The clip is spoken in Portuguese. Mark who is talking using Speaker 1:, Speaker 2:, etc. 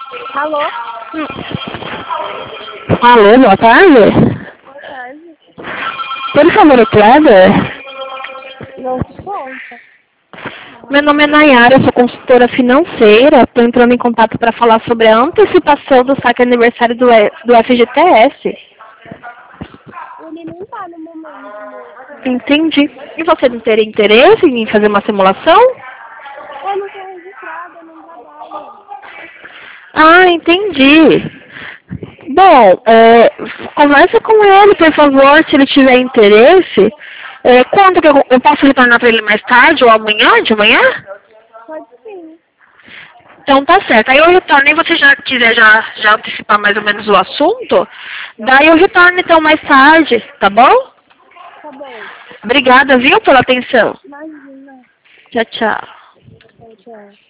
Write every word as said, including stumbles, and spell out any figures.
Speaker 1: Alô?
Speaker 2: Hum. Alô, boa tarde.
Speaker 1: Boa tarde.
Speaker 2: Por favor, o Kleber?
Speaker 1: Não se conta.
Speaker 2: Meu nome é Nayara, eu sou consultora financeira. Estou entrando em contato para falar sobre a antecipação do saque aniversário do, E- do F G T S.
Speaker 1: Ele não tá no momento, moça.
Speaker 2: Entendi. E você não teria interesse em fazer uma simulação?
Speaker 1: Eu não sou registrada, eu não trabalho.
Speaker 2: Ah, entendi. Bom, é, conversa com ele, por favor, se ele tiver interesse. É, quando que eu, eu posso retornar para ele mais tarde ou amanhã, de manhã?
Speaker 1: Pode sim.
Speaker 2: Então tá certo. Aí eu retorno e você já quiser já, já antecipar mais ou menos o assunto, daí eu retorno então mais tarde, tá bom?
Speaker 1: Tá bom.
Speaker 2: Obrigada, viu, pela atenção.
Speaker 1: Imagina.
Speaker 2: Tchau, tchau.
Speaker 1: Tchau, tchau.